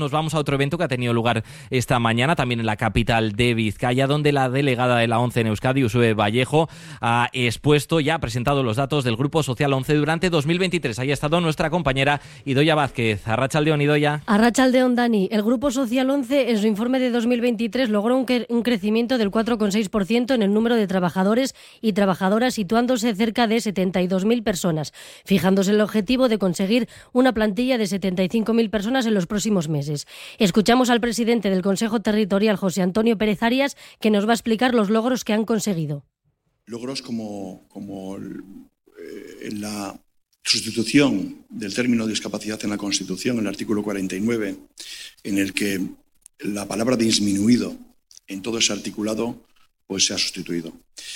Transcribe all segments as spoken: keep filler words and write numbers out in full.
nos vamos a otro evento que ha tenido lugar esta mañana, también en la capital de Vizcaya, donde la delegada de la ONCE en Euskadi, Uxue Vallejo, ha expuesto y ha presentado los datos del Grupo Social ONCE durante dos mil veintitrés. Ahí ha estado nuestra compañera Idoia Vázquez. Arratsaldeon, Idoia. Arratsaldeon, Dani. El Grupo Social ONCE, en su informe de dos mil veintitrés, logró un, cre- un crecimiento del cuatro coma seis por ciento en el número de trabajadores y trabajadoras, situándose cerca de setenta y dos mil personas, fijándose el objetivo de conseguir una plantilla de setenta y cinco mil personas en los próximos meses. Escuchamos al presidente del Consejo Territorial, José Antonio Pérez Arias, que nos va a explicar los logros que han conseguido. Logros como, como eh, la sustitución del término discapacidad en la Constitución, en el artículo cuarenta y nueve, en el que la palabra disminuido en todo ese articulado pues se ha sustituido.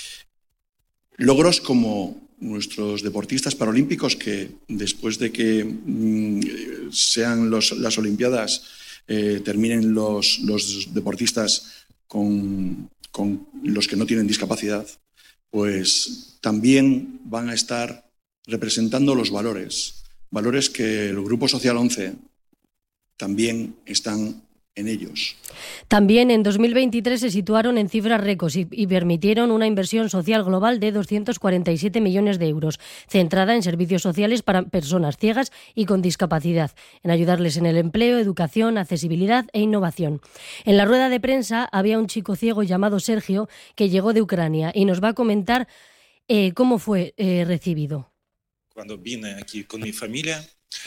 Logros como nuestros deportistas paralímpicos, que después de que mmm, sean los, las Olimpiadas, eh, terminen los, los deportistas con, con los que no tienen discapacidad, pues también van a estar representando los valores, valores que el Grupo Social ONCE también están en ellos. También en dos mil veintitrés se situaron en cifras récords y, y permitieron una inversión social global de doscientos cuarenta y siete millones de euros, centrada en servicios sociales para personas ciegas y con discapacidad, en ayudarles en el empleo, educación, accesibilidad e innovación. En la rueda de prensa había un chico ciego llamado Sergio que llegó de Ucrania y nos va a comentar eh, cómo fue eh, recibido. Cuando vine aquí con mi familia,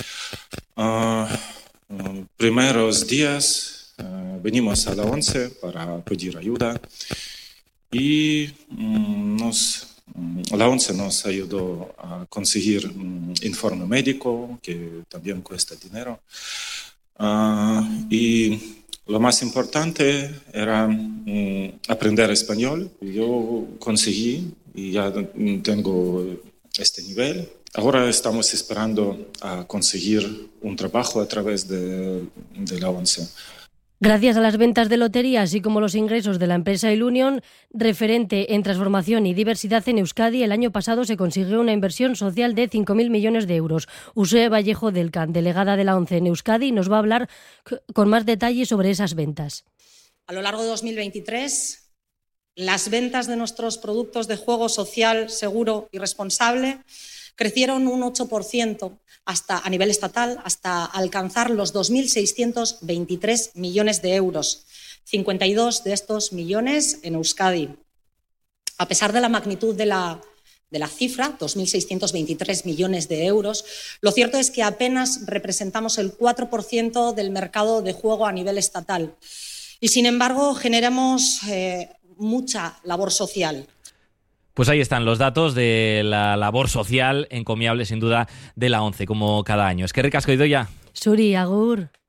uh, uh, primeros días Uh, venimos a la ONCE para pedir ayuda y um, nos, um, la ONCE nos ayudó a conseguir un informe médico que también cuesta dinero. Uh, y lo más importante era um, aprender español. Yo conseguí y ya tengo este nivel. Ahora estamos esperando a conseguir un trabajo a través de, de la ONCE. Gracias a las ventas de lotería, así como los ingresos de la empresa Ilunion, referente en transformación y diversidad en Euskadi, el año pasado se consiguió una inversión social de cinco mil millones de euros. Uxue Vallejo del Can, delegada de la ONCE en Euskadi, nos va a hablar con más detalles sobre esas ventas. A lo largo de dos mil veintitrés, las ventas de nuestros productos de juego social, seguro y responsable crecieron un ocho por ciento hasta, a nivel estatal, hasta alcanzar los dos mil seiscientos veintitrés millones de euros, cincuenta y dos de estos millones en Euskadi. A pesar de la magnitud de la, de la cifra, dos mil seiscientos veintitrés millones de euros, lo cierto es que apenas representamos el cuatro por ciento del mercado de juego a nivel estatal. Y, sin embargo, generamos eh, mucha labor social. Pues ahí están los datos de la labor social encomiable, sin duda, de la ONCE, como cada año. Es que ricasco, Idoia. Suri, agur.